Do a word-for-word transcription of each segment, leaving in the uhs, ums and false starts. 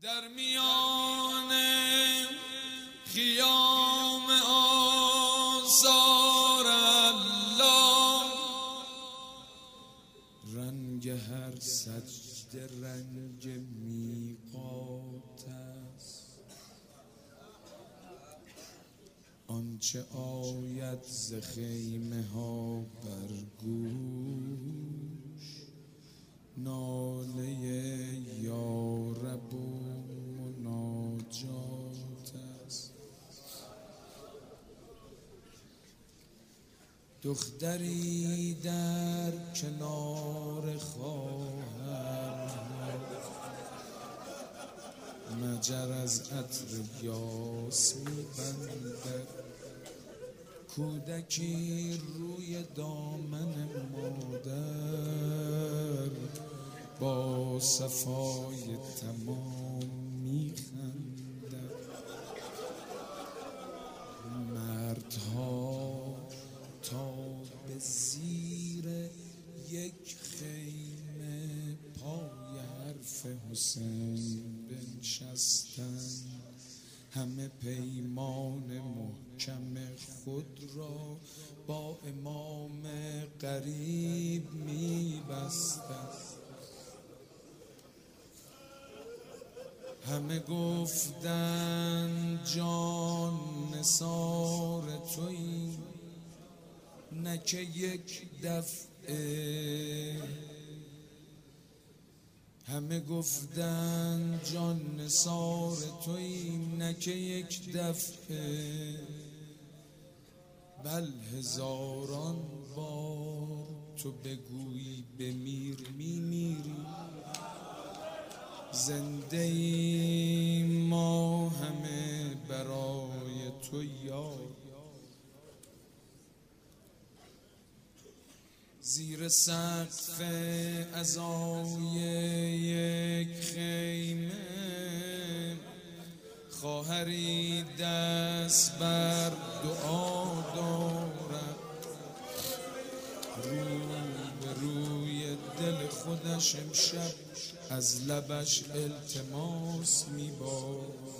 در میان خیام آثار الله، رنگ هر سجده رنگ میقات است. آنچه آید ز خیمه ها بر گوش، ناله یا رب و مناجات است. دختری در کنار خواهر، مجر از عطر یاس می‌بندد. کودکی روی دامن مادر، با صفای تمام میخندد. مردها تا به زیر یک خیمه پای حرف حسین بنشستند. همه پیمان محکم خود را با امام غریب می‌بستند. همه گفتند جان نثار تویی، نه که یک دفعه. همه گفتند جان نثار تویی، نه که یک دفعه، بل هزاران بار. تو بگویی بمیر میمیری، زنده ایم ما همه برای تو یار. زیر سقف عزای یک خیمه، خواهری دست بر دعا دارد. رو به روی دل خودش امشب از لبش التماس می‌بارد.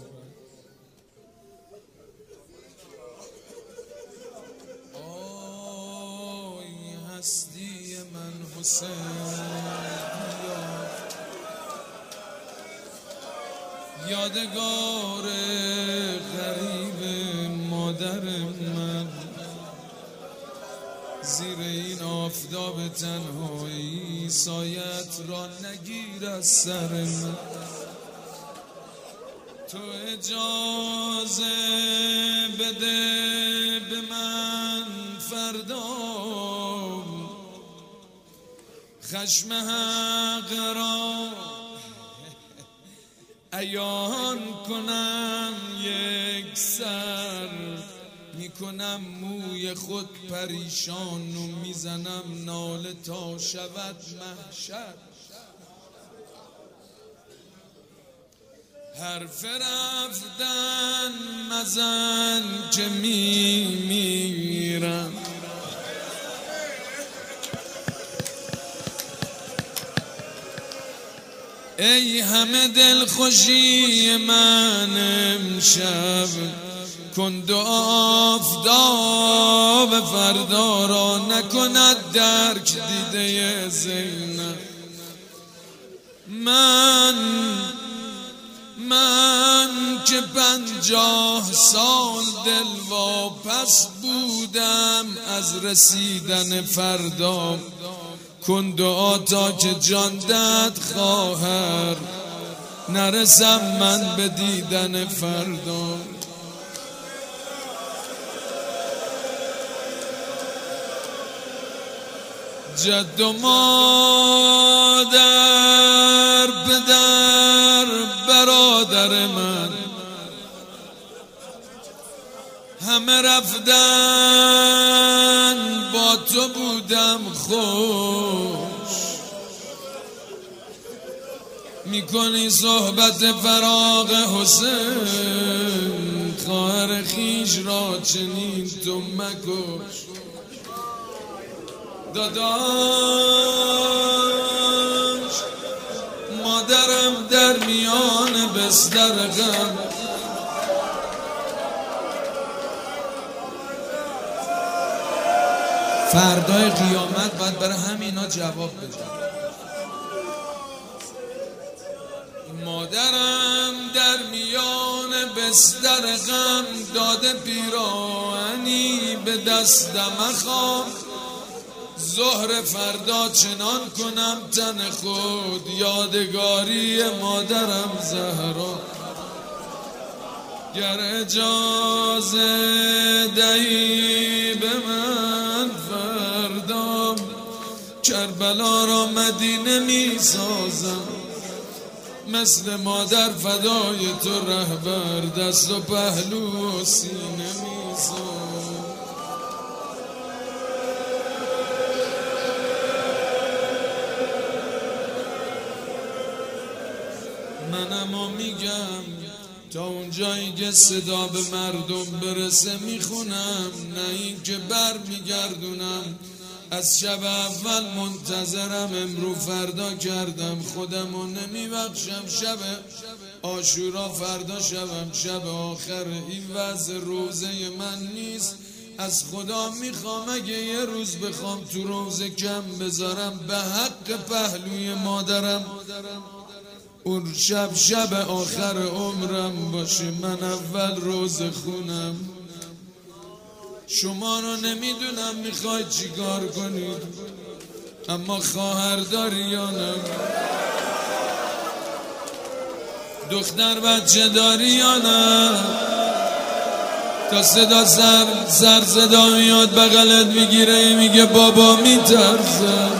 آی هستی من حسین، یادگار غریب مادر من. زیر این آفتاب تنهایی سایت را نگیر از سر من. تو اجازه بده به من فردا، خشم حق را عیان کنم. یک سر میکنم موی خود پریشان و میزنم ناله تا شود محشر. حرف رفتن مزن که میمیرم. ای همه دلخوشی من امشب، کن دعا آفتاب فردا را نکند درک دیده زینب. من من که پنجاه سال دل واپس بودم از رسیدن فردا، کن دعا تا که جان دهد خواهر، نرسم من به دیدن فردا. جد و مادر، پدر، برادر من، همه رفتن با تو بودم خوش. میکنی صحبت فراق حسین، خواهر خیش را چنین تو مکش. داداش مادرم در میان بستر غم. فردای قیامت باید برای همینا جواب بده. مادرم در میان بستر غم داده پیراهنی به دستم اخوام. ظهر فردا چنان کنم تن خود یادگاری مادرم زهرا. گر اجازه دهی به من فردا کربلا را مدینه می سازم. مثل مادر فدای تو رهبر دست و پهلو و سینه می سازم. من اما میگم تا اونجایی که صدا به مردم برسه میخونم، نه این که بر میگردونم. از شب اول منتظرم، امرو فردا کردم خودمو نمیبخشم. شب عاشورا فردا شبم شب آخر. این وضع روزه من نیست. از خدا میخوام اگه یه روز بخوام تو روزه کم بذارم به حق پهلوی مادرم، اون شب شب آخر عمرم باشه. من اول روزه خونم. شما رو نمیدونم میخواید چی کار کنید، اما خواهر داری یا نه؟ دختر بچه داری یا نه؟ تا صدا سر سر صدا میاد بغلت میگیره میگه بابا میترسه.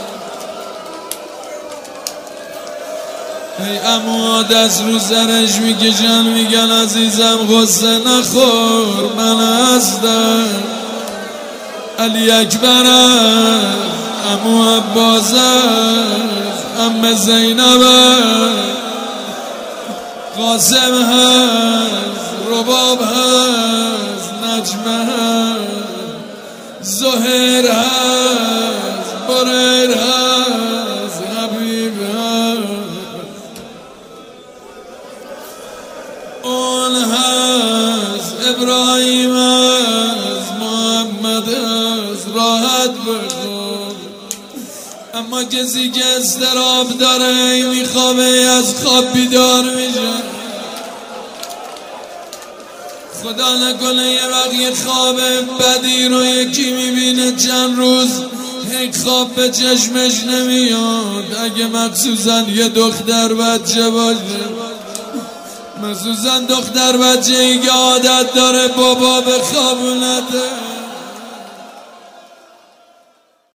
ای عمو دست رو سرش میکشن میگن عزیزم غصه نخور، من هستم علی اکبر است، عمو عباس است، عمه زینب است، قاسم هست، رباب هست، نجمه هست، زهر هست، بریر هست، حبیب هست، اون هست، ابراهیم هست، محمد هست. راحت بخور. اما کسی که اضطراب داره میخوابه از خواب بیدار میشه. خدا نکنه یه وقت یه خواب بدی رو یکی میبینه چند روز هی خواب به چشمش نمیاد. اگه مخصوصا یه دختر بچه باشه، مخصوصا دختر بچه ای که عادت داره بابا به خوابونته.